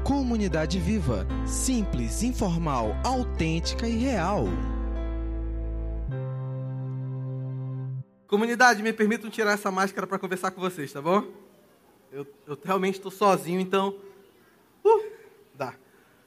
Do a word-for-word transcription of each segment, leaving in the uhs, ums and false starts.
Comunidade viva, simples, informal, autêntica e real. Comunidade, me permitam tirar essa máscara para conversar com vocês, tá bom? Eu, eu realmente estou sozinho, então... Uh, dá.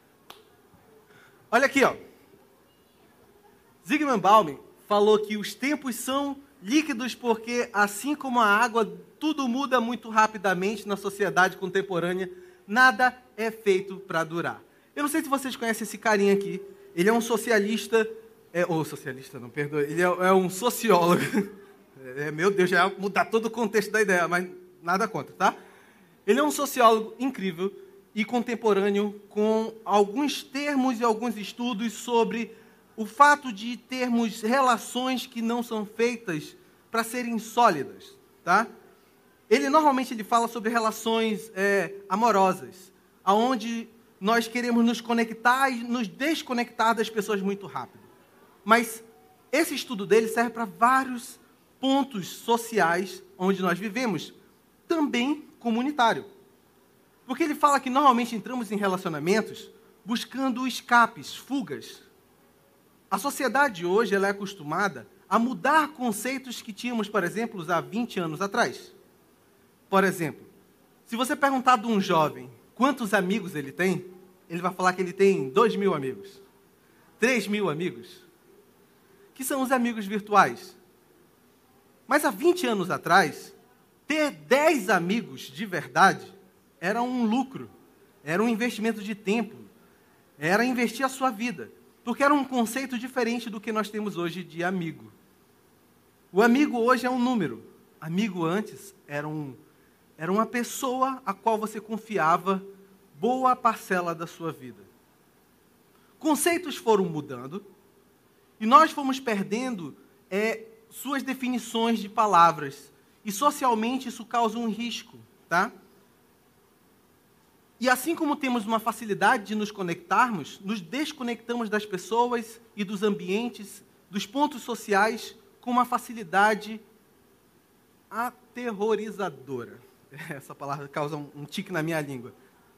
Olha aqui, ó. Zygmunt Bauman falou que os tempos são líquidos porque, assim como a água, tudo muda muito rapidamente na sociedade contemporânea, nada é feito para durar. Eu não sei se vocês conhecem esse carinha aqui. Ele é um socialista... É, ou socialista, não, perdoe. Ele é, é um sociólogo. É, meu Deus, já ia mudar todo o contexto da ideia, mas nada contra, tá? Ele é um sociólogo incrível e contemporâneo com alguns termos e alguns estudos sobre o fato de termos relações que não são feitas para serem sólidas, tá? Ele normalmente ele fala sobre relações é, amorosas, aonde nós queremos nos conectar e nos desconectar das pessoas muito rápido. Mas esse estudo dele serve para vários pontos sociais onde nós vivemos, também comunitário. Porque ele fala que normalmente entramos em relacionamentos buscando escapes, fugas. A sociedade hoje ela é acostumada a mudar conceitos que tínhamos, por exemplo, há vinte anos atrás. Por exemplo, se você perguntar de um jovem quantos amigos ele tem, ele vai falar que ele tem dois mil amigos, três mil amigos, que são os amigos virtuais. Mas há vinte anos atrás, ter dez amigos de verdade era um lucro, era um investimento de tempo, era investir a sua vida, porque era um conceito diferente do que nós temos hoje de amigo. O amigo hoje é um número, amigo antes era, um, era uma pessoa a qual você confiava boa parcela da sua vida. Conceitos foram mudando e nós fomos perdendo é, suas definições de palavras. E socialmente isso causa um risco, tá? E assim como temos uma facilidade de nos conectarmos, nos desconectamos das pessoas e dos ambientes, dos pontos sociais, com uma facilidade aterrorizadora. Essa palavra causa um, um tique na minha língua.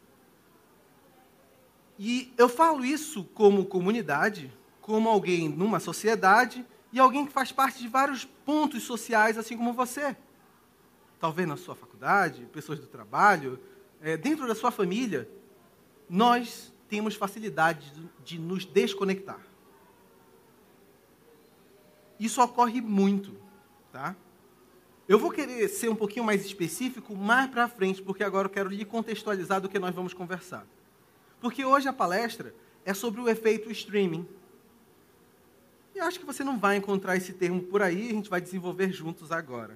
E eu falo isso como comunidade, como alguém numa sociedade e alguém que faz parte de vários pontos sociais, assim como você. Talvez na sua faculdade, pessoas do trabalho, é, dentro da sua família, nós temos facilidade de, de nos desconectar. Isso ocorre muito, tá? Eu vou querer ser um pouquinho mais específico mais para frente, porque agora eu quero lhe contextualizar do que nós vamos conversar. Porque hoje a palestra é sobre o efeito streaming. E acho que você não vai encontrar esse termo por aí, a gente vai desenvolver juntos agora.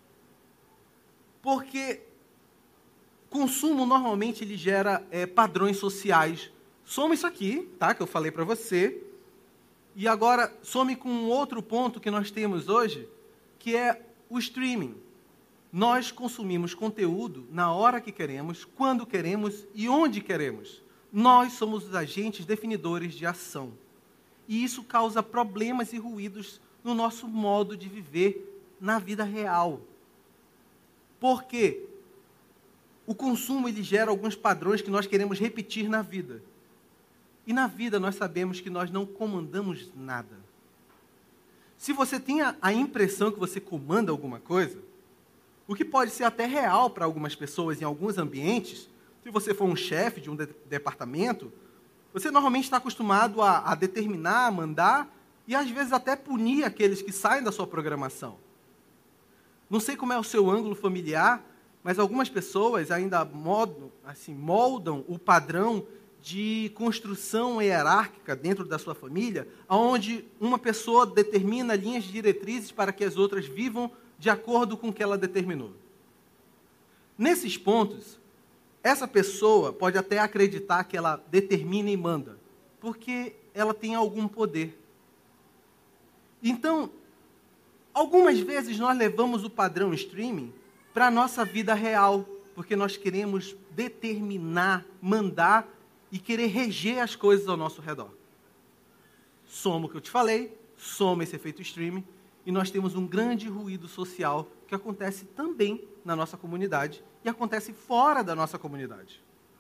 Porque consumo normalmente ele gera é, padrões sociais. Soma isso aqui, tá? Que eu falei para você. E agora some com um outro ponto que nós temos hoje, que é o streaming. Nós consumimos conteúdo na hora que queremos, quando queremos e onde queremos. Nós somos os agentes definidores de ação. E isso causa problemas e ruídos no nosso modo de viver na vida real. Por quê? O consumo ele gera alguns padrões que nós queremos repetir na vida. E na vida nós sabemos que nós não comandamos nada. Se você tem a impressão que você comanda alguma coisa, o que pode ser até real para algumas pessoas em alguns ambientes, se você for um chefe de um de- departamento, você normalmente está acostumado a, a determinar, a mandar e às vezes até punir aqueles que saem da sua programação. Não sei como é o seu ângulo familiar, mas algumas pessoas ainda moldam, assim, moldam o padrão de construção hierárquica dentro da sua família, onde uma pessoa determina linhas diretrizes para que as outras vivam de acordo com o que ela determinou. Nesses pontos, essa pessoa pode até acreditar que ela determina e manda, porque ela tem algum poder. Então, algumas vezes nós levamos o padrão streaming para a nossa vida real, porque nós queremos determinar, mandar e querer reger as coisas ao nosso redor. Soma o que eu te falei, soma esse efeito streaming, e nós temos um grande ruído social que acontece também na nossa comunidade e acontece fora da nossa comunidade.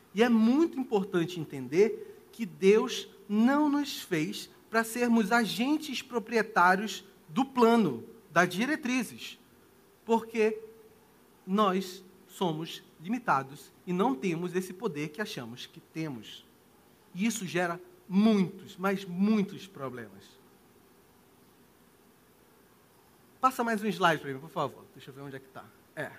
E é muito importante entender que Deus não nos fez para sermos agentes proprietários do plano, das diretrizes, porque nós somos limitados e não temos esse poder que achamos que temos. E isso gera muitos, mas muitos problemas. Passa mais um slide para mim, por favor. Deixa eu ver onde é que está. É.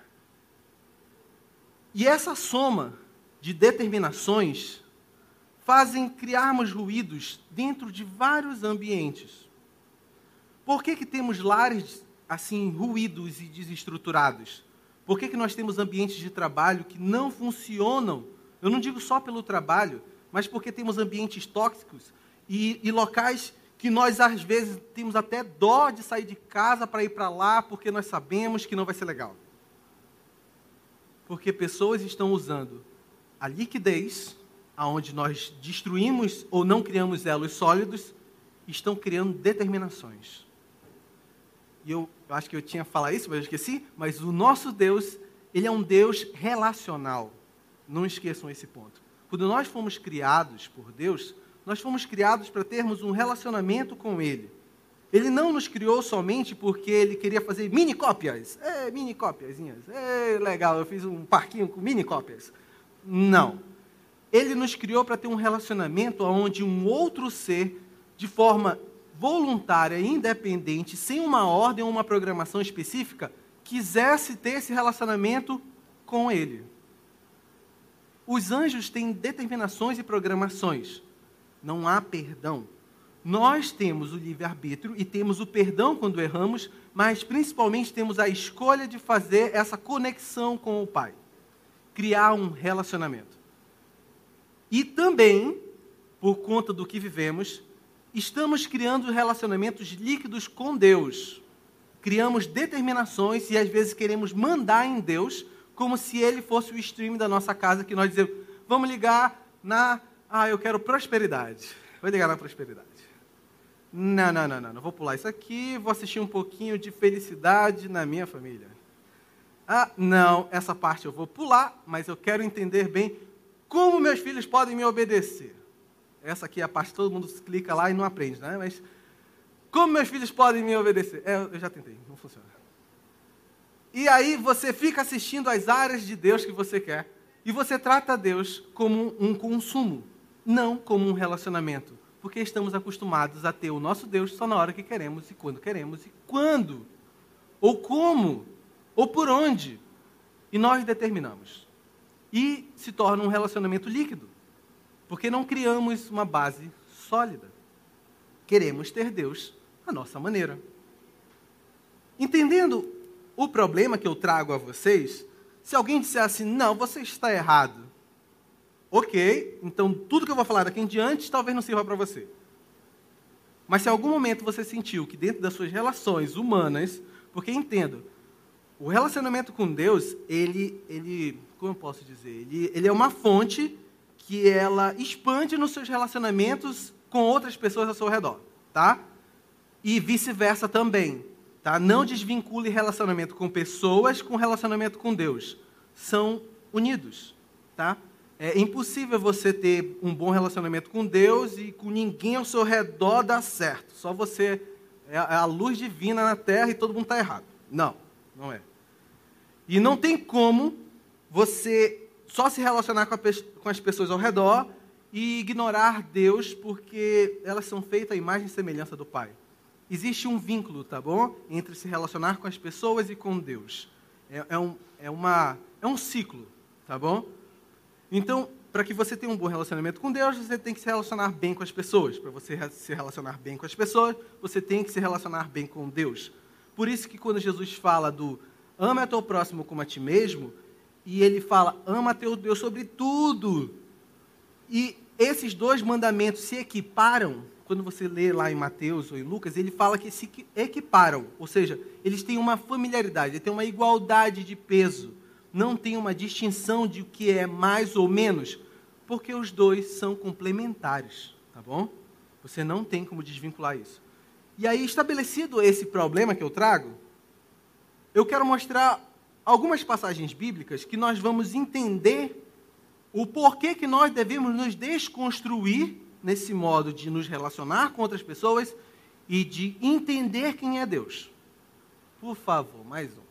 E essa soma de determinações fazem criarmos ruídos dentro de vários ambientes. Por que que temos lares assim ruídos e desestruturados? Por que que nós temos ambientes de trabalho que não funcionam? Eu não digo só pelo trabalho, mas porque temos ambientes tóxicos e, e locais que nós, às vezes, temos até dó de sair de casa para ir para lá, porque nós sabemos que não vai ser legal. Porque pessoas estão usando a liquidez, aonde nós destruímos ou não criamos elos sólidos, estão criando determinações. E eu, eu acho que eu tinha falado isso, mas eu esqueci, mas o nosso Deus, ele é um Deus relacional. Não esqueçam esse ponto. Quando nós fomos criados por Deus, nós fomos criados para termos um relacionamento com Ele. Ele não nos criou somente porque Ele queria fazer mini cópias. É, mini cópiazinhas. É, legal, eu fiz um parquinho com mini cópias. Não. Ele nos criou para ter um relacionamento onde um outro ser, de forma voluntária e independente, sem uma ordem ou uma programação específica, quisesse ter esse relacionamento com Ele. Os anjos têm determinações e programações. Não há perdão. Nós temos o livre-arbítrio e temos o perdão quando erramos, mas principalmente temos a escolha de fazer essa conexão com o Pai. Criar um relacionamento. E também, por conta do que vivemos, estamos criando relacionamentos líquidos com Deus. Criamos determinações e às vezes queremos mandar em Deus como se Ele fosse o stream da nossa casa, que nós dizemos, vamos ligar na... Ah, eu quero prosperidade. Vou ligar na prosperidade. Não, não, não, não, não. Vou pular isso aqui, vou assistir um pouquinho de felicidade na minha família. Ah, não, essa parte eu vou pular, mas eu quero entender bem como meus filhos podem me obedecer. Essa aqui é a parte que todo mundo clica lá e não aprende, né? Mas como meus filhos podem me obedecer? É, eu já tentei, não funciona. E aí você fica assistindo as áreas de Deus que você quer e você trata Deus como um consumo, não como um relacionamento. Porque estamos acostumados a ter o nosso Deus só na hora que queremos e quando queremos e quando, ou como, ou por onde. E nós determinamos. E se torna um relacionamento líquido, porque não criamos uma base sólida. Queremos ter Deus à nossa maneira. Entendendo o problema que eu trago a vocês, se alguém disser assim, não, você está errado, ok, então tudo que eu vou falar daqui em diante talvez não sirva para você. Mas se em algum momento você sentiu que dentro das suas relações humanas, porque entendo, o relacionamento com Deus, ele, ele como eu posso dizer, ele, ele é uma fonte que ela expande nos seus relacionamentos com outras pessoas ao seu redor, tá? E vice-versa também, tá? Não desvincule relacionamento com pessoas com relacionamento com Deus. São unidos, tá? É impossível você ter um bom relacionamento com Deus e com ninguém ao seu redor dar certo. Só você é a luz divina na terra e todo mundo está errado. Não, não é. E não tem como você só se relacionar com, a, com as pessoas ao redor e ignorar Deus porque elas são feitas à imagem e semelhança do Pai. Existe um vínculo, tá bom? Entre se relacionar com as pessoas e com Deus. É, é, um, é, uma, é um ciclo, tá bom? Então, para que você tenha um bom relacionamento com Deus, você tem que se relacionar bem com as pessoas. Para você se relacionar bem com as pessoas, você tem que se relacionar bem com Deus. Por isso que quando Jesus fala do ama teu próximo como a ti mesmo, e ele fala, ama teu Deus sobre tudo. E esses dois mandamentos se equiparam, quando você lê lá em Mateus ou em Lucas, ele fala que se equiparam, ou seja, eles têm uma familiaridade, eles têm uma igualdade de peso. Não tem uma distinção de o que é mais ou menos, porque os dois são complementares, tá bom? Você não tem como desvincular isso. E aí, estabelecido esse problema que eu trago, eu quero mostrar algumas passagens bíblicas que nós vamos entender o porquê que nós devemos nos desconstruir nesse modo de nos relacionar com outras pessoas e de entender quem é Deus. Por favor, mais um.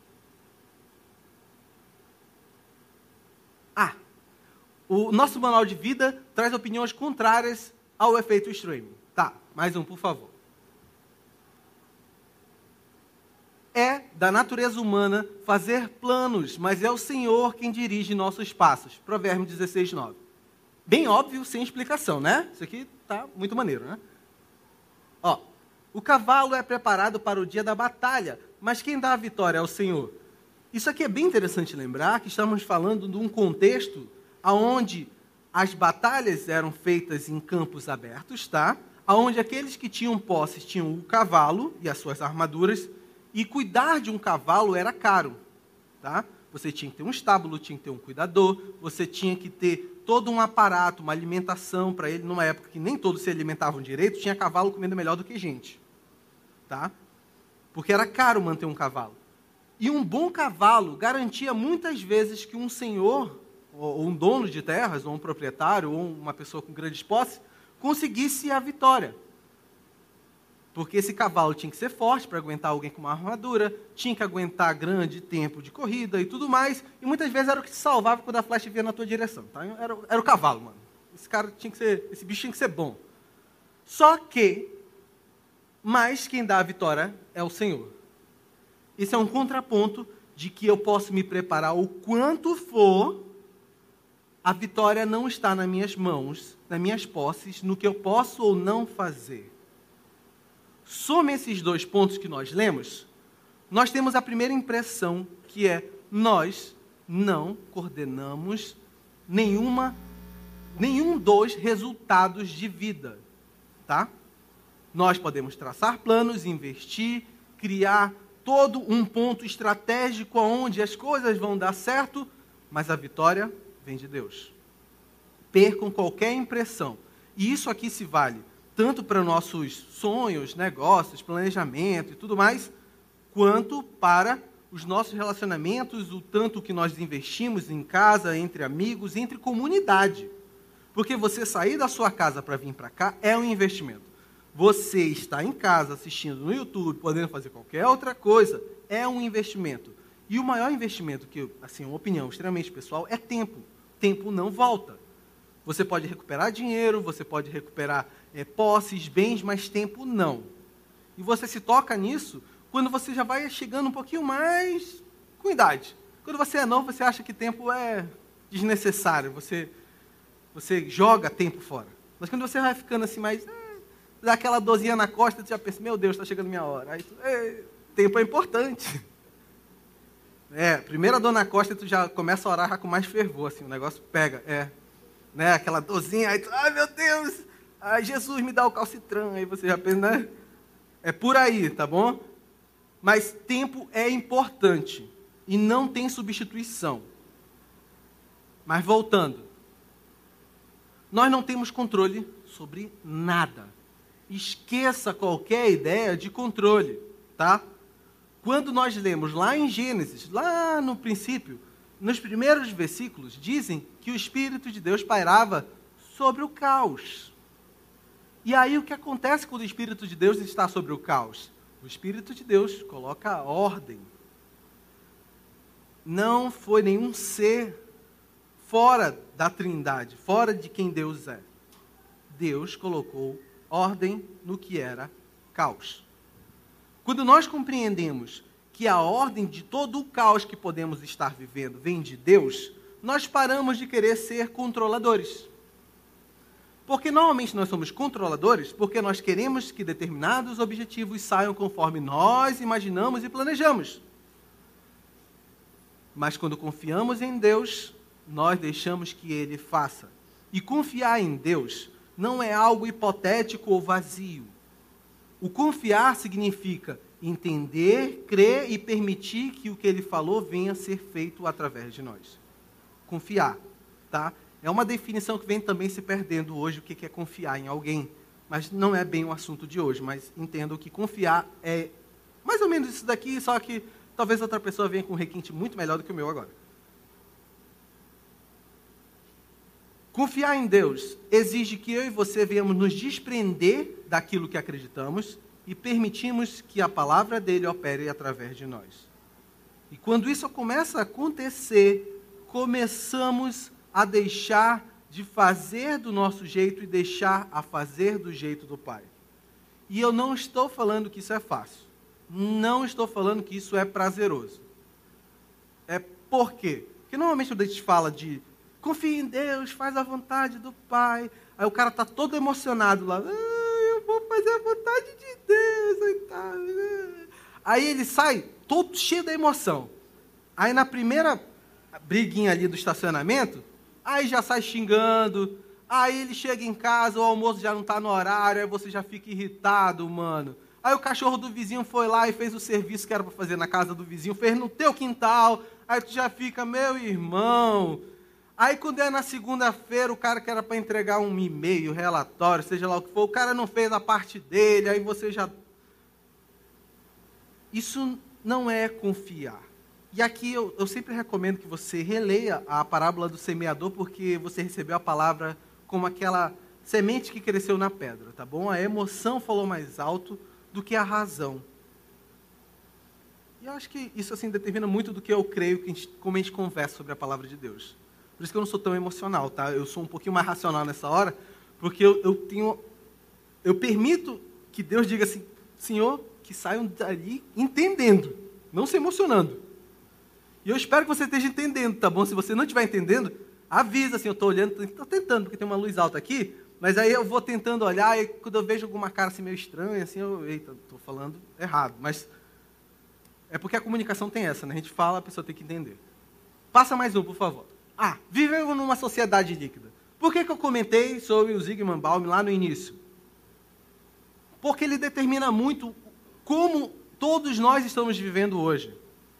Ah, o nosso manual de vida traz opiniões contrárias ao efeito streaming. Tá, mais um, por favor. É da natureza humana fazer planos, mas é o Senhor quem dirige nossos passos. Provérbios dezesseis, nove. Bem óbvio, sem explicação, né? Isso aqui tá muito maneiro, né? Ó, o cavalo é preparado para o dia da batalha, mas quem dá a vitória é o Senhor. Isso aqui é bem interessante lembrar que estamos falando de um contexto onde as batalhas eram feitas em campos abertos, tá? Onde aqueles que tinham posses tinham o cavalo e as suas armaduras, e cuidar de um cavalo era caro, tá? Você tinha que ter um estábulo, tinha que ter um cuidador, você tinha que ter todo um aparato, uma alimentação para ele, numa época que nem todos se alimentavam direito, tinha cavalo comendo melhor do que gente, tá? Porque era caro manter um cavalo. E um bom cavalo garantia muitas vezes que um senhor, ou um dono de terras, ou um proprietário, ou uma pessoa com grandes posses, conseguisse a vitória. Porque esse cavalo tinha que ser forte para aguentar alguém com uma armadura, tinha que aguentar grande tempo de corrida e tudo mais, e muitas vezes era o que te salvava quando a flecha vinha na tua direção. Tá? Era, era o cavalo, mano. Esse cara tinha que ser, esse bicho tinha que ser bom. Só que, mais quem dá a vitória é o Senhor. Esse é um contraponto de que eu posso me preparar o quanto for, a vitória não está nas minhas mãos, nas minhas posses, no que eu posso ou não fazer. Some esses dois pontos que nós lemos, nós temos a primeira impressão, que é, nós não coordenamos nenhuma, nenhum dos resultados de vida, tá? Nós podemos traçar planos, investir, criar todo um ponto estratégico onde as coisas vão dar certo, mas a vitória vem de Deus. Percam qualquer impressão. E isso aqui se vale tanto para nossos sonhos, negócios, planejamento e tudo mais, quanto para os nossos relacionamentos, o tanto que nós investimos em casa, entre amigos, entre comunidade. Porque você sair da sua casa para vir para cá é um investimento. Você estar em casa, assistindo no YouTube, podendo fazer qualquer outra coisa, é um investimento. E o maior investimento, que, assim, uma opinião extremamente pessoal, é tempo. Tempo não volta. Você pode recuperar dinheiro, você pode recuperar é, posses, bens, mas tempo não. E você se toca nisso quando você já vai chegando um pouquinho mais com idade. Quando você é novo, você acha que tempo é desnecessário, você, você joga tempo fora. Mas quando você vai ficando assim mais... É, dá aquela dorzinha na costa, você já pensa, meu Deus, está chegando minha hora. Aí, é, tempo é importante. É, primeira dor na costa, tu já começa a orar já com mais fervor, assim, o negócio pega, é... Né, aquela dorzinha, aí tu, ai meu Deus, ai Jesus me dá o calcitran, aí você já pensa, né? É por aí, tá bom? Mas tempo é importante e não tem substituição. Mas voltando, nós não temos controle sobre nada. Esqueça qualquer ideia de controle, tá? Quando nós lemos lá em Gênesis, lá no princípio, nos primeiros versículos, dizem que o Espírito de Deus pairava sobre o caos. E aí o que acontece quando o Espírito de Deus está sobre o caos? O Espírito de Deus coloca ordem. Não foi nenhum ser fora da Trindade, fora de quem Deus é. Deus colocou ordem no que era caos. Quando nós compreendemos que a ordem de todo o caos que podemos estar vivendo vem de Deus, nós paramos de querer ser controladores. Porque normalmente nós somos controladores porque nós queremos que determinados objetivos saiam conforme nós imaginamos e planejamos. Mas quando confiamos em Deus, nós deixamos que Ele faça. E confiar em Deus não é algo hipotético ou vazio. O confiar significa entender, crer e permitir que o que Ele falou venha a ser feito através de nós. Confiar, tá? É uma definição que vem também se perdendo hoje, o que é confiar em alguém. Mas não é bem o assunto de hoje, mas entendo que confiar é mais ou menos isso daqui, só que talvez outra pessoa venha com um requinte muito melhor do que o meu agora. Confiar em Deus exige que eu e você venhamos nos desprender daquilo que acreditamos e permitimos que a palavra dele opere através de nós. E quando isso começa a acontecer, começamos a deixar de fazer do nosso jeito e deixar a fazer do jeito do Pai. E eu não estou falando que isso é fácil. Não estou falando que isso é prazeroso. É por quê? Porque normalmente quando a gente fala de confia em Deus, faz a vontade do Pai. Aí o cara está todo emocionado lá. Ah, eu vou fazer a vontade de Deus. Aí, tá. Aí ele sai todo cheio da emoção. Aí na primeira briguinha ali do estacionamento, aí já sai xingando. Aí ele chega em casa, o almoço já não está no horário, aí você já fica irritado, mano. Aí o cachorro do vizinho foi lá e fez o serviço que era para fazer na casa do vizinho, fez no teu quintal. Aí tu já fica, meu irmão... Aí, quando é na segunda-feira, o cara que era para entregar um e-mail, relatório, seja lá o que for, o cara não fez a parte dele, aí você já... Isso não é confiar. E aqui eu, eu sempre recomendo que você releia a parábola do semeador, porque você recebeu a palavra como aquela semente que cresceu na pedra, tá bom? A emoção falou mais alto do que a razão. E eu acho que isso assim determina muito do que eu creio, que a gente, como a gente conversa sobre a palavra de Deus. Por isso que eu não sou tão emocional, tá? Eu sou um pouquinho mais racional nessa hora, porque eu, eu tenho, eu permito que Deus diga assim, Senhor, que saiam dali entendendo, não se emocionando. E eu espero que você esteja entendendo, tá bom? Se você não estiver entendendo, avisa, assim, eu estou olhando, estou tentando, porque tem uma luz alta aqui, mas aí eu vou tentando olhar, e quando eu vejo alguma cara assim meio estranha, assim, eu, eita, estou falando errado, mas é porque a comunicação tem essa, né? A gente fala, a pessoa tem que entender. Passa mais um, por favor. Ah, vivemos numa sociedade líquida. Por que que eu comentei sobre o Zygmunt Bauman lá no início? Porque ele determina muito como todos nós estamos vivendo hoje.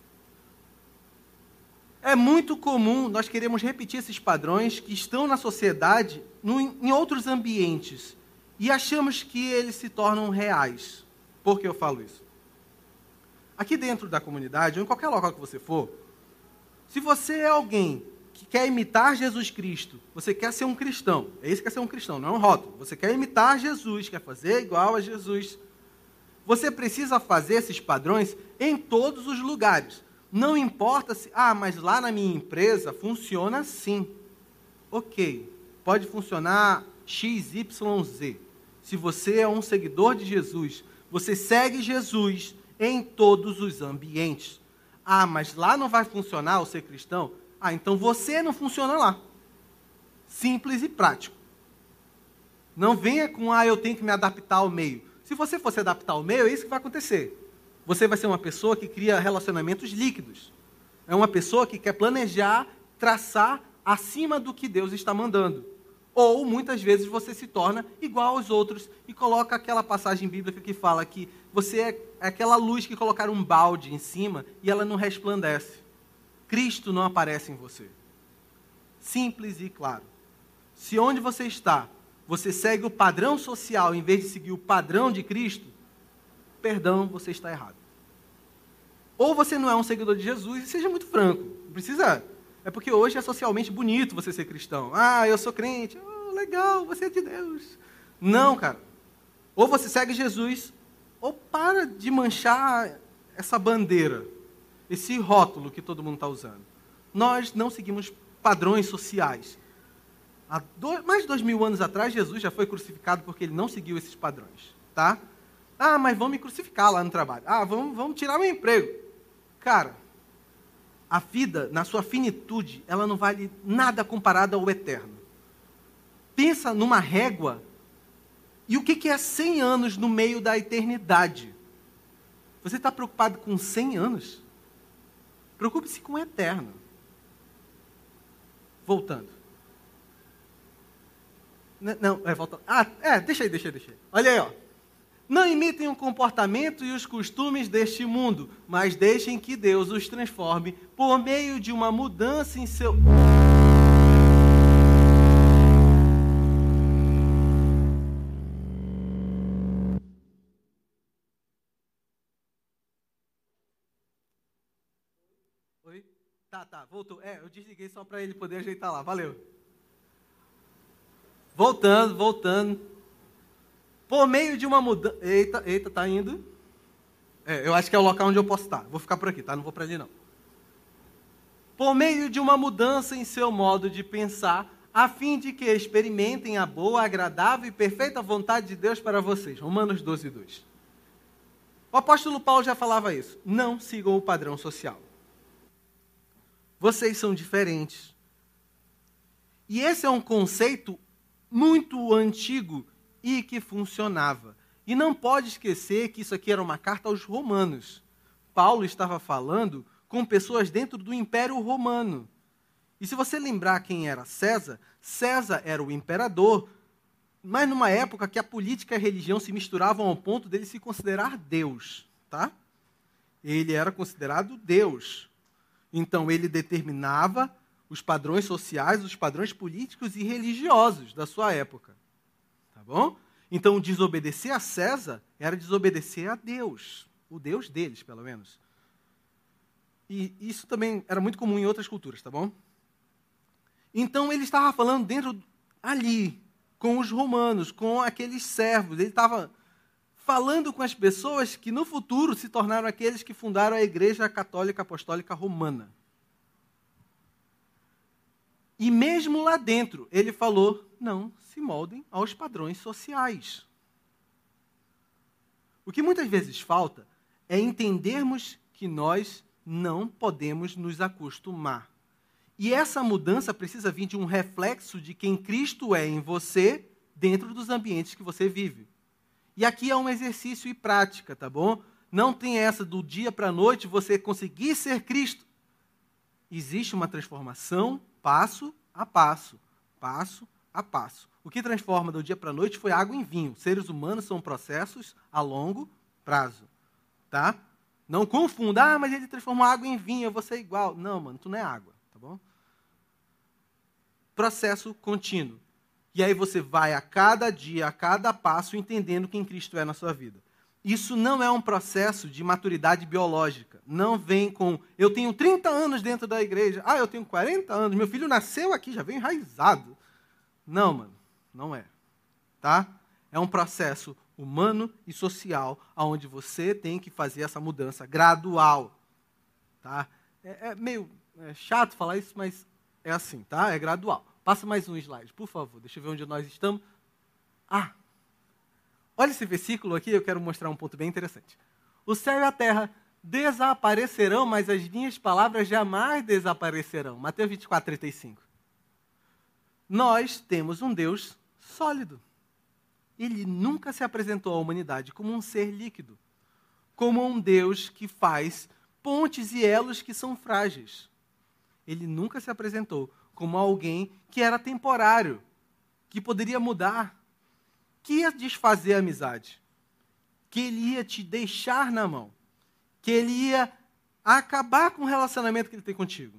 É muito comum nós queremos repetir esses padrões que estão na sociedade no, em outros ambientes e achamos que eles se tornam reais. Por que eu falo isso? Aqui dentro da comunidade, ou em qualquer local que você for, se você é alguém que quer imitar Jesus Cristo, você quer ser um cristão, é isso que é ser um cristão, não é um rótulo. Você quer imitar Jesus, quer fazer igual a Jesus. Você precisa fazer esses padrões em todos os lugares. Não importa se, ah, mas lá na minha empresa funciona assim. Ok, pode funcionar X Y Z. Se você é um seguidor de Jesus, você segue Jesus em todos os ambientes. Ah, mas lá não vai funcionar o ser cristão? Ah, então você não funciona lá. Simples e prático. Não venha com, ah, eu tenho que me adaptar ao meio. Se você for se adaptar ao meio, é isso que vai acontecer. Você vai ser uma pessoa que cria relacionamentos líquidos. É uma pessoa que quer planejar, traçar acima do que Deus está mandando. Ou, muitas vezes, você se torna igual aos outros e coloca aquela passagem bíblica que fala que você é aquela luz que colocaram um balde em cima e ela não resplandece. Cristo não aparece em você. Simples e claro. Se onde você está, você segue o padrão social em vez de seguir o padrão de Cristo, perdão, você está errado. Ou você não é um seguidor de Jesus, e seja muito franco. Não precisa... É porque hoje é socialmente bonito você ser cristão. Ah, eu sou crente. Oh, legal, você é de Deus. Não, cara. Ou você segue Jesus, ou para de manchar essa bandeira, esse rótulo que todo mundo está usando. Nós não seguimos padrões sociais. Há dois, mais de dois mil anos atrás, Jesus já foi crucificado porque ele não seguiu esses padrões. Tá? Ah, mas vão me crucificar lá no trabalho. Ah, vamos, vamos tirar meu emprego. Cara, a vida, na sua finitude, ela não vale nada comparada ao eterno. Pensa numa régua, e o que é cem anos no meio da eternidade? Você está preocupado com cem anos? Preocupe-se com o eterno. Voltando. Não, não é, voltando. Ah, é, deixa aí, deixa aí, deixa aí. Olha aí, ó. Não imitem o comportamento e os costumes deste mundo, mas deixem que Deus os transforme por meio de uma mudança em seu... Oi? Tá, tá, voltou. É, eu desliguei só para ele poder ajeitar lá. Valeu. Voltando, voltando. Por meio de uma mudança... Eita, eita, tá indo. É, eu acho que é o local onde eu posso estar. Vou ficar por aqui, tá? Não vou para ali, não. Por meio de uma mudança em seu modo de pensar, a fim de que experimentem a boa, agradável e perfeita vontade de Deus para vocês. Romanos doze, dois. O apóstolo Paulo já falava isso. Não sigam o padrão social. Vocês são diferentes. E esse é um conceito muito antigo e que funcionava. E não pode esquecer que isso aqui era uma carta aos romanos. Paulo estava falando com pessoas dentro do Império Romano. E se você lembrar quem era César, César era o imperador, mas numa época que a política e a religião se misturavam ao ponto dele se considerar Deus, tá? Ele era considerado Deus. Então ele determinava os padrões sociais, os padrões políticos e religiosos da sua época. Tá bom? Então desobedecer a César era desobedecer a Deus, o Deus deles, pelo menos. E isso também era muito comum em outras culturas, tá bom? Então ele estava falando dentro ali, com os romanos, com aqueles servos. Ele estava falando com as pessoas que no futuro se tornaram aqueles que fundaram a Igreja Católica Apostólica Romana. E mesmo lá dentro, ele falou, não se moldem aos padrões sociais. O que muitas vezes falta é entendermos que nós não podemos nos acostumar. E essa mudança precisa vir de um reflexo de quem Cristo é em você, dentro dos ambientes que você vive. E aqui é um exercício e prática, tá bom? Não tem essa do dia para a noite você conseguir ser Cristo. Existe uma transformação passo a passo, passo a passo. O que transforma do dia para a noite foi água em vinho. Seres humanos são processos a longo prazo, tá? Não confunda, ah, mas ele transformou água em vinho, eu vou ser igual. Não, mano, tu não é água, tá bom? Processo contínuo. E aí você vai a cada dia, a cada passo, entendendo quem Cristo é na sua vida. Isso não é um processo de maturidade biológica. Não vem com, eu tenho trinta anos dentro da igreja, ah, eu tenho quarenta anos, meu filho nasceu aqui, já vem enraizado. Não, mano, não é. Tá? É um processo humano e social, onde você tem que fazer essa mudança gradual. Tá? É, é meio é chato falar isso, mas é assim, tá? É gradual. Passa mais um slide, por favor. Deixa eu ver onde nós estamos. Ah, olha esse versículo aqui, eu quero mostrar um ponto bem interessante. O céu e a terra desaparecerão, mas as minhas palavras jamais desaparecerão. Mateus vinte e quatro, trinta e cinco. Nós temos um Deus sólido. Ele nunca se apresentou à humanidade como um ser líquido, como um Deus que faz pontes e elos que são frágeis. Ele nunca se apresentou como alguém que era temporário, que poderia mudar, que ia desfazer a amizade, que ele ia te deixar na mão, que ele ia acabar com o relacionamento que ele tem contigo.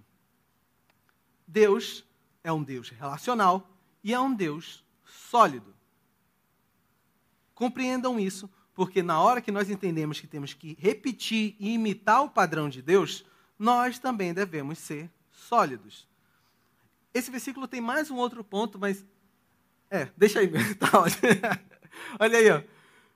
Deus é um Deus relacional e é um Deus sólido. Compreendam isso, porque na hora que nós entendemos que temos que repetir e imitar o padrão de Deus, nós também devemos ser sólidos. Esse versículo tem mais um outro ponto, mas... É, deixa aí mesmo. Tá ótimo. Olha aí, ó.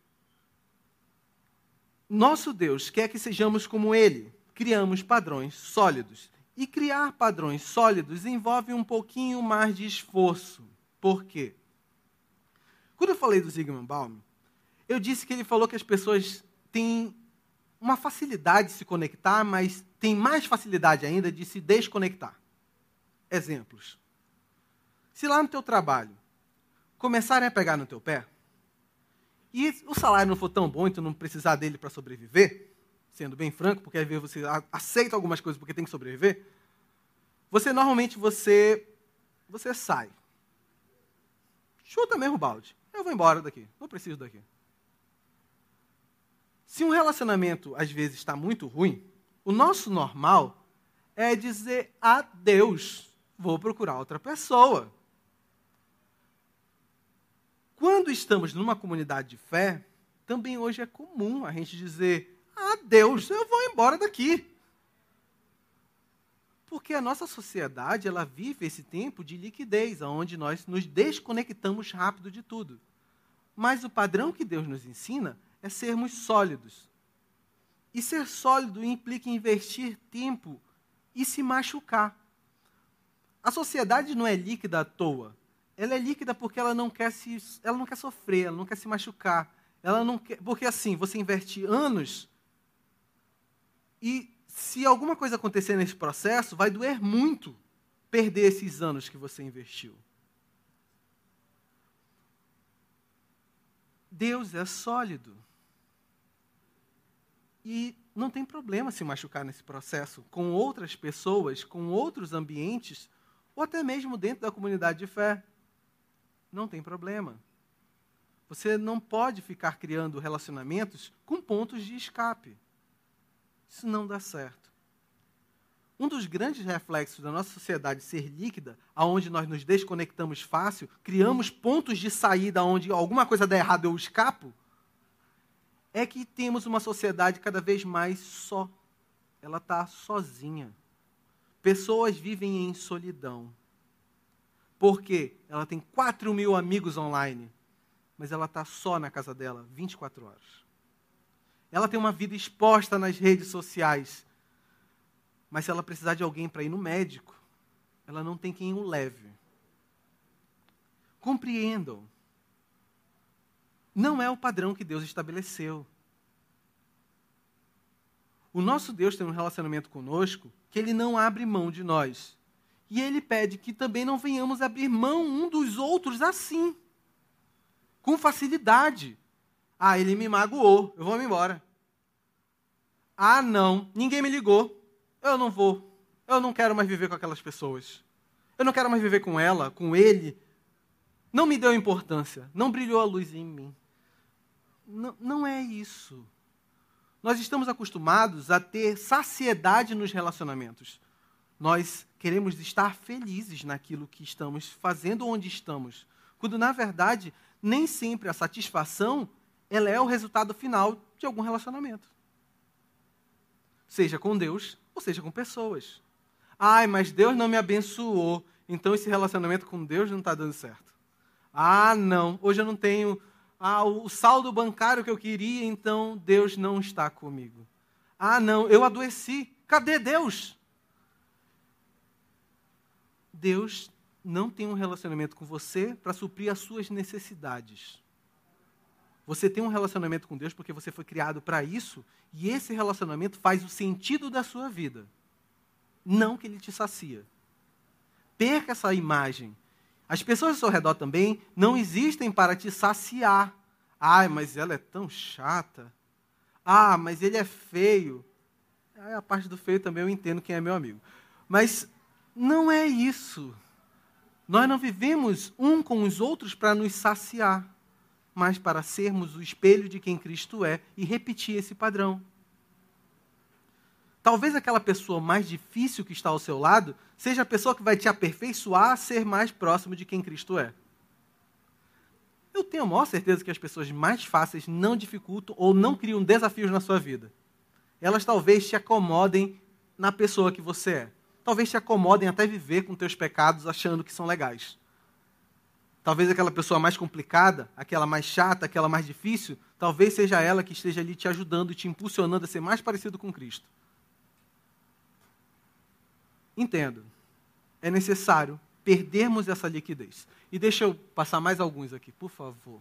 Nosso Deus quer que sejamos como Ele. Criamos padrões sólidos. E criar padrões sólidos envolve um pouquinho mais de esforço. Por quê? Quando eu falei do Zygmunt Bauman, eu disse que ele falou que as pessoas têm uma facilidade de se conectar, mas têm mais facilidade ainda de se desconectar. Exemplos. Se lá no teu trabalho começarem a pegar no teu pé, e o salário não for tão bom e tu não precisar dele para sobreviver, sendo bem franco, porque às vezes você aceita algumas coisas porque tem que sobreviver, você normalmente você, você sai. Chuta mesmo o balde. Eu vou embora daqui, não preciso daqui. Se um relacionamento às vezes está muito ruim, o nosso normal é dizer adeus, vou procurar outra pessoa. Quando estamos numa comunidade de fé, também hoje é comum a gente dizer adeus, eu vou embora daqui. Porque a nossa sociedade, ela vive esse tempo de liquidez, onde nós nos desconectamos rápido de tudo. Mas o padrão que Deus nos ensina é sermos sólidos. E ser sólido implica investir tempo e se machucar. A sociedade não é líquida à toa. Ela é líquida porque ela não quer se, ela não quer sofrer, ela não quer se machucar. Ela não quer, porque assim, você investe anos e se alguma coisa acontecer nesse processo, vai doer muito perder esses anos que você investiu. Deus é sólido. E não tem problema se machucar nesse processo com outras pessoas, com outros ambientes, ou até mesmo dentro da comunidade de fé. Não tem problema. Você não pode ficar criando relacionamentos com pontos de escape. Isso não dá certo. Um dos grandes reflexos da nossa sociedade ser líquida, aonde nós nos desconectamos fácil, criamos pontos de saída onde alguma coisa dá errado eu escapo, é que temos uma sociedade cada vez mais só. Ela está sozinha. Pessoas vivem em solidão. Porque ela tem quatro mil amigos online, mas ela está só na casa dela vinte e quatro horas. Ela tem uma vida exposta nas redes sociais, mas se ela precisar de alguém para ir no médico, ela não tem quem o leve. Compreendam. Não é o padrão que Deus estabeleceu. O nosso Deus tem um relacionamento conosco que Ele não abre mão de nós. E Ele pede que também não venhamos abrir mão um dos outros assim, com facilidade. Ah, ele me magoou, eu vou me embora. Ah, não, ninguém me ligou, eu não vou. Eu não quero mais viver com aquelas pessoas. Eu não quero mais viver com ela, com ele. Não me deu importância, não brilhou a luz em mim. Não, não é isso. Nós estamos acostumados a ter saciedade nos relacionamentos. Nós queremos estar felizes naquilo que estamos fazendo, onde estamos. Quando, na verdade, nem sempre a satisfação ela é o resultado final de algum relacionamento. Seja com Deus, ou seja com pessoas. Ai, mas Deus não me abençoou, então esse relacionamento com Deus não está dando certo. Ah, não, hoje eu não tenho ah, o saldo bancário que eu queria, então Deus não está comigo. Ah, não, eu adoeci, cadê Deus? Deus não tem um relacionamento com você para suprir as suas necessidades. Você tem um relacionamento com Deus porque você foi criado para isso, e esse relacionamento faz o sentido da sua vida. Não que ele te sacia. Perca essa imagem. As pessoas ao seu redor também não existem para te saciar. Ai, mas ela é tão chata. Ah, mas ele é feio. A parte do feio também eu entendo quem é meu amigo. Mas não é isso. Nós não vivemos um com os outros para nos saciar, mas para sermos o espelho de quem Cristo é e repetir esse padrão. Talvez aquela pessoa mais difícil que está ao seu lado seja a pessoa que vai te aperfeiçoar a ser mais próximo de quem Cristo é. Eu tenho a maior certeza que as pessoas mais fáceis não dificultam ou não criam desafios na sua vida. Elas talvez te acomodem na pessoa que você é. Talvez te acomodem até viver com teus pecados achando que são legais. Talvez aquela pessoa mais complicada, aquela mais chata, aquela mais difícil, talvez seja ela que esteja ali te ajudando e te impulsionando a ser mais parecido com Cristo. Entendo. É necessário perdermos essa liquidez. E deixa eu passar mais alguns aqui, por favor.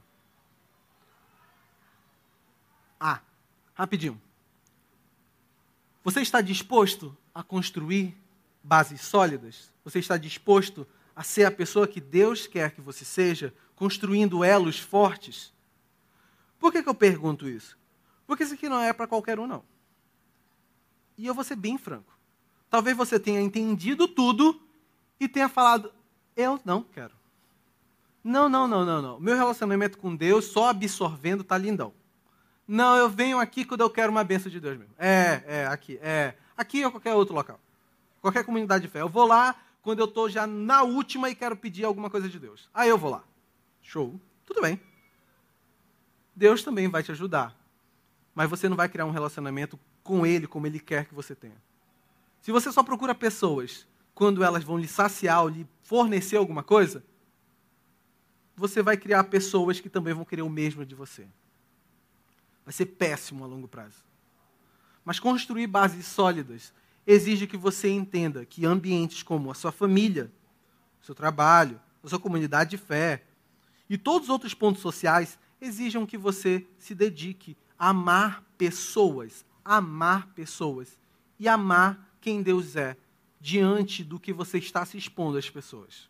Ah, rapidinho. Você está disposto a construir bases sólidas? Você está disposto a ser a pessoa que Deus quer que você seja, construindo elos fortes? Por que que eu pergunto isso? Porque isso aqui não é para qualquer um, não. E eu vou ser bem franco. Talvez você tenha entendido tudo e tenha falado, eu não quero. Não, não, não, não, não. Meu relacionamento com Deus, só absorvendo, está lindão. Não, eu venho aqui quando eu quero uma bênção de Deus mesmo. É, é, aqui, é. Aqui ou qualquer outro local. Qualquer comunidade de fé. Eu vou lá quando eu estou já na última e quero pedir alguma coisa de Deus. Aí eu vou lá. Show. Tudo bem. Deus também vai te ajudar. Mas você não vai criar um relacionamento com Ele como Ele quer que você tenha. Se você só procura pessoas quando elas vão lhe saciar ou lhe fornecer alguma coisa, você vai criar pessoas que também vão querer o mesmo de você. Vai ser péssimo a longo prazo. Mas construir bases sólidas exige que você entenda que ambientes como a sua família, o seu trabalho, a sua comunidade de fé e todos os outros pontos sociais exijam que você se dedique a amar pessoas, amar pessoas e amar quem Deus é diante do que você está se expondo às pessoas.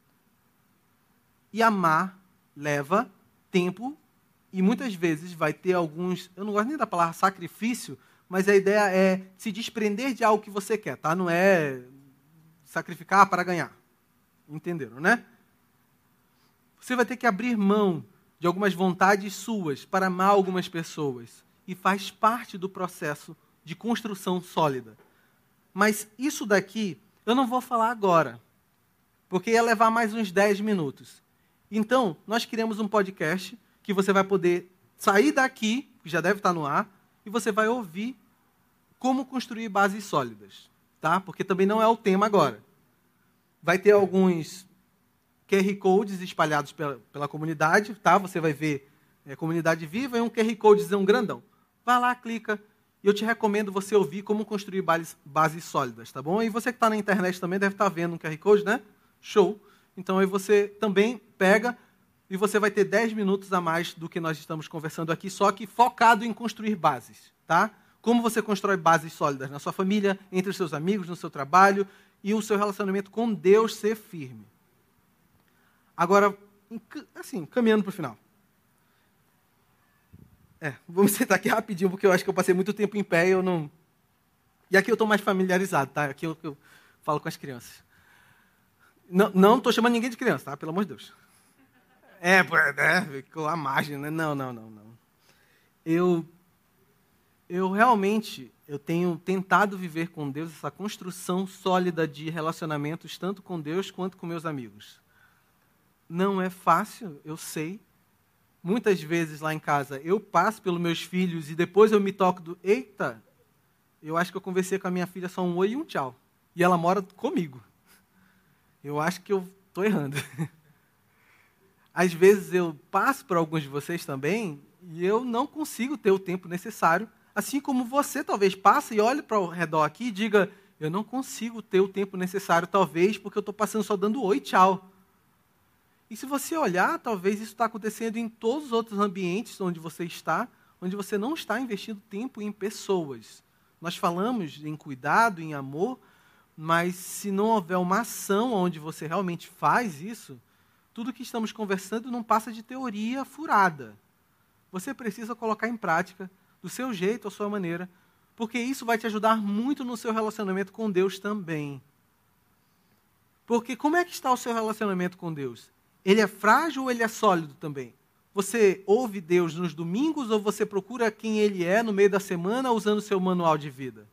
E amar leva tempo e muitas vezes vai ter alguns, eu não gosto nem da palavra sacrifício, mas a ideia é se desprender de algo que você quer, tá? Não é sacrificar para ganhar. Entenderam, né? Você vai ter que abrir mão de algumas vontades suas para amar algumas pessoas. E faz parte do processo de construção sólida. Mas isso daqui eu não vou falar agora, porque ia levar mais uns dez minutos. Então, nós criamos um podcast que você vai poder sair daqui, que já deve estar no ar, e você vai ouvir como construir bases sólidas, tá? Porque também não é o tema agora. Vai ter alguns Q R Codes espalhados pela, pela comunidade, tá? Você vai ver é, Comunidade Viva e um Q R Codezão grandão. Vai lá, clica, e eu te recomendo você ouvir como construir bases, bases sólidas, tá bom? E você que está na internet também deve estar vendo um Q R Code, né? Show! Então aí você também pega e você vai ter dez minutos a mais do que nós estamos conversando aqui, só que focado em construir bases, tá? Como você constrói bases sólidas na sua família, entre os seus amigos, no seu trabalho e o seu relacionamento com Deus ser firme. Agora, assim, caminhando para o final. É, vamos sentar aqui rapidinho, porque eu acho que eu passei muito tempo em pé e eu não... E aqui eu estou mais familiarizado, tá? Aqui eu, eu falo com as crianças. Não estou chamando ninguém de criança, tá? Pelo amor de Deus. É, né? Com a margem, né? Não, não, não, não. Eu, eu realmente, eu tenho tentado viver com Deus essa construção sólida de relacionamentos, tanto com Deus quanto com meus amigos. Não é fácil, eu sei. Muitas vezes lá em casa eu passo pelos meus filhos e depois eu me toco do... Eita, eu acho que eu conversei com a minha filha só um oi e um tchau. E ela mora comigo. Eu acho que eu estou errando. Às vezes eu passo por alguns de vocês também e eu não consigo ter o tempo necessário, assim como você talvez passe e olhe para o redor aqui e diga, eu não consigo ter o tempo necessário talvez porque eu estou passando só dando oi e tchau. E se você olhar, talvez isso está acontecendo em todos os outros ambientes onde você está, onde você não está investindo tempo em pessoas. Nós falamos em cuidado, em amor, mas se não houver uma ação onde você realmente faz isso, tudo que estamos conversando não passa de teoria furada. Você precisa colocar em prática, do seu jeito, à sua maneira, porque isso vai te ajudar muito no seu relacionamento com Deus também. Porque como é que está o seu relacionamento com Deus? Ele é frágil ou ele é sólido também? Você ouve Deus nos domingos ou você procura quem Ele é no meio da semana usando o seu manual de vida?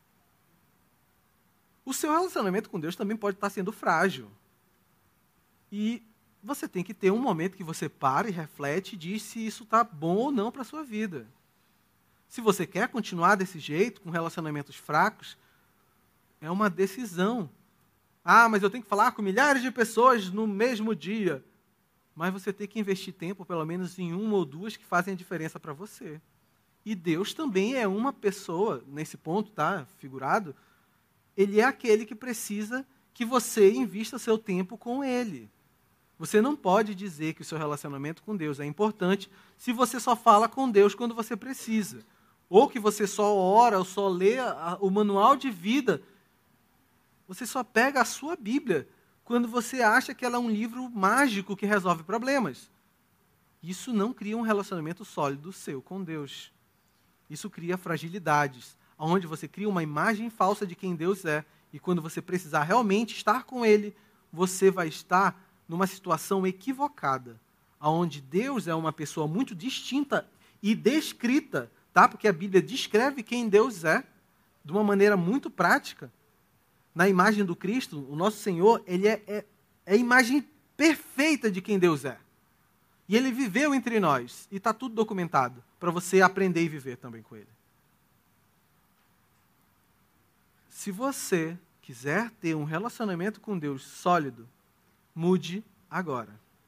O seu relacionamento com Deus também pode estar sendo frágil. E você tem que ter um momento que você para e reflete e diz se isso está bom ou não para a sua vida. Se você quer continuar desse jeito, com relacionamentos fracos, é uma decisão. Ah, mas eu tenho que falar com milhares de pessoas no mesmo dia. Mas você tem que investir tempo, pelo menos em uma ou duas, que fazem a diferença para você. E Deus também é uma pessoa, nesse ponto, tá? Figurado. Ele é aquele que precisa que você invista seu tempo com Ele. Você não pode dizer que o seu relacionamento com Deus é importante se você só fala com Deus quando você precisa. Ou que você só ora, ou só lê a, o manual de vida. Você só pega a sua Bíblia quando você acha que ela é um livro mágico que resolve problemas. Isso não cria um relacionamento sólido seu com Deus. Isso cria fragilidades, onde você cria uma imagem falsa de quem Deus é. E quando você precisar realmente estar com Ele, você vai estar numa situação equivocada, onde Deus é uma pessoa muito distinta e descrita, tá? Porque a Bíblia descreve quem Deus é de uma maneira muito prática. Na imagem do Cristo, o nosso Senhor, ele é, é, é a imagem perfeita de quem Deus é. E Ele viveu entre nós. E está tudo documentado para você aprender e viver também com Ele. se você quiser ter um relacionamento com Deus sólido, mude agora.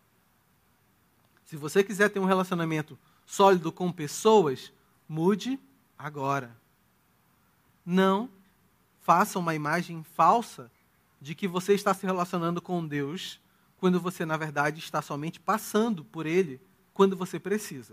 Se você quiser ter um relacionamento sólido com pessoas, mude agora. Não faça uma imagem falsa de que você está se relacionando com Deus quando você, na verdade, está somente passando por Ele quando você precisa.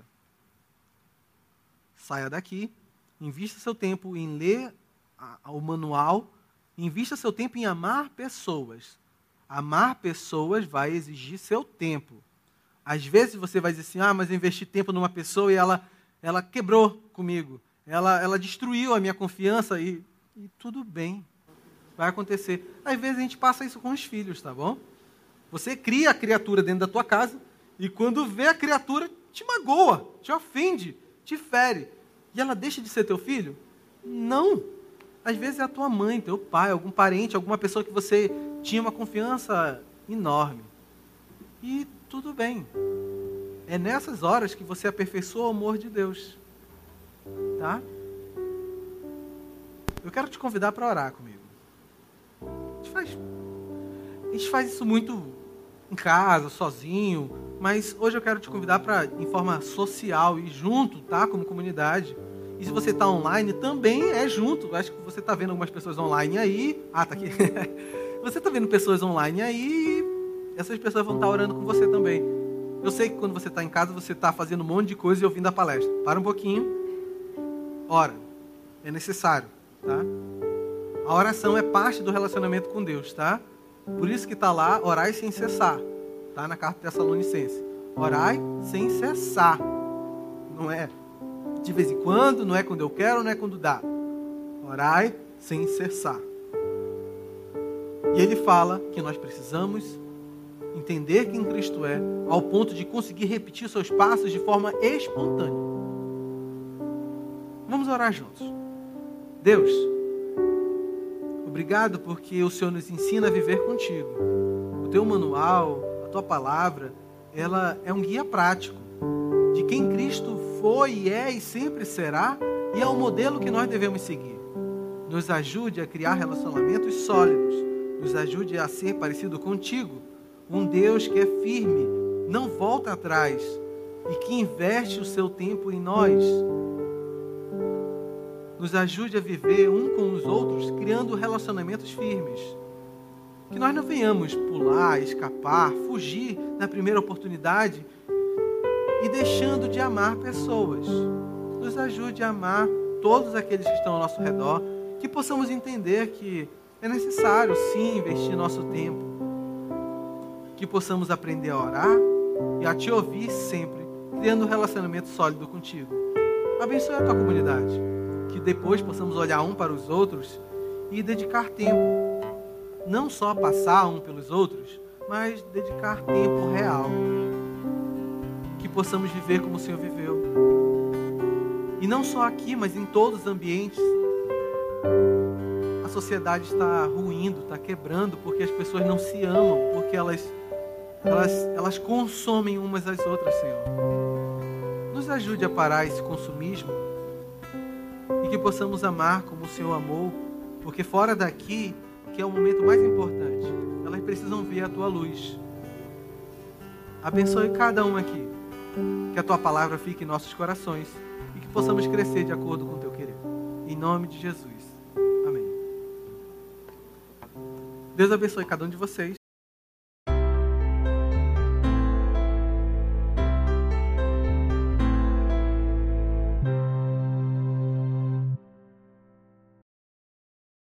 Saia daqui, invista seu tempo em ler a, o manual, invista seu tempo em amar pessoas. Amar pessoas vai exigir seu tempo. Às vezes você vai dizer assim, ah, mas eu investi tempo numa pessoa e ela, ela quebrou comigo. Ela, ela destruiu a minha confiança e, e tudo bem. Vai acontecer. Às vezes a gente passa isso com os filhos, tá bom? Você cria a criatura dentro da tua casa e quando vê a criatura, te magoa, te ofende, te fere. E ela deixa de ser teu filho? Não. Às vezes é a tua mãe, teu pai, algum parente, alguma pessoa que você tinha uma confiança enorme. E tudo bem. É nessas horas que você aperfeiçoa o amor de Deus. Tá? Eu quero te convidar para orar comigo. A gente faz, a gente faz isso muito em casa, sozinho, mas hoje eu quero te convidar para, em forma social, ir junto, tá? Como comunidade. E se você está online, também é junto. Eu acho que você está vendo algumas pessoas online aí. Ah, tá aqui. Você está vendo pessoas online aí e essas pessoas vão estar orando com você também. Eu sei que quando você está em casa, você está fazendo um monte de coisa e ouvindo a palestra. Para um pouquinho. Ora. É necessário, tá? A oração é parte do relacionamento com Deus, tá? Por isso que está lá, orai sem cessar. Tá na carta Tessalonicenses. Orai sem cessar. Não é de vez em quando, não é quando eu quero, não é quando dá. Orai sem cessar. E ele fala que nós precisamos entender quem Cristo é, ao ponto de conseguir repetir seus passos de forma espontânea. Vamos orar juntos. Deus, obrigado porque o Senhor nos ensina a viver contigo. O teu manual, a tua palavra, ela é um guia prático de quem Cristo foi, é e sempre será, e é o modelo que nós devemos seguir. Nos ajude a criar relacionamentos sólidos, nos ajude a ser parecido contigo, um Deus que é firme, não volta atrás e que investe o seu tempo em nós. Nos ajude a viver um com os outros, criando relacionamentos firmes. Que nós não venhamos pular, escapar, fugir na primeira oportunidade e deixando de amar pessoas. Nos ajude a amar todos aqueles que estão ao nosso redor, que possamos entender que é necessário, sim, investir nosso tempo. Que possamos aprender a orar e a te ouvir sempre, criando um relacionamento sólido contigo. Abençoe a tua comunidade. Que depois possamos olhar um para os outros e dedicar tempo. Não só passar um pelos outros, mas dedicar tempo real. Que possamos viver como o Senhor viveu. E não só aqui, mas em todos os ambientes. A sociedade está ruindo, está quebrando, porque as pessoas não se amam, porque elas, elas, elas consomem umas às outras, Senhor. Nos ajude a parar esse consumismo e que possamos amar como o Senhor amou, porque fora daqui, que é o momento mais importante, elas precisam ver a Tua luz. Abençoe cada um aqui, que a Tua palavra fique em nossos corações e que possamos crescer de acordo com o Teu querer. Em nome de Jesus. Amém. Deus abençoe cada um de vocês.